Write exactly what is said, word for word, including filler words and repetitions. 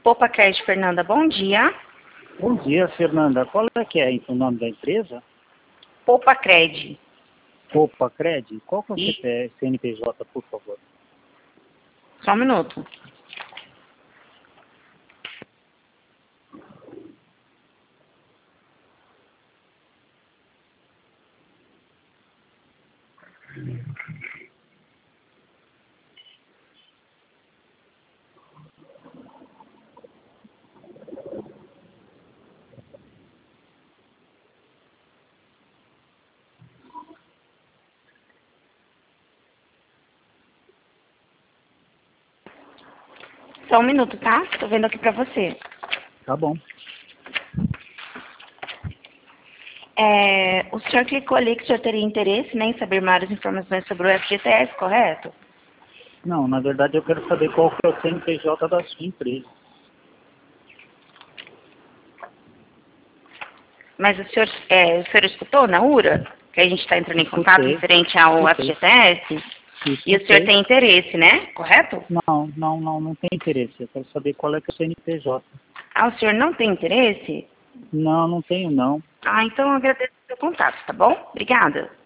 Popacred, Fernanda, bom dia. Bom dia, Fernanda. Qual é que é o nome da empresa? Popacred. Popacred? Qual que é o E... C N P J, por favor? Só um minuto. Só um minuto, tá? Tô vendo aqui pra você. Tá bom. É, o senhor clicou ali que o senhor teria interesse, né, em saber maiores informações sobre o F G T S, correto? Não, na verdade eu quero saber qual que é o C N P J da sua empresa. Mas o senhor, é, o senhor escutou na U R A que a gente está entrando em contato Escutei. referente ao Escutei. F G T S? E o senhor Escutei. tem interesse, né? Correto? Não, não, não, não tem interesse. Eu quero saber qual é que é o C N P J. Ah, o senhor não tem interesse? Não, não tenho não. Ah, então eu agradeço o seu contato, tá bom? Obrigada.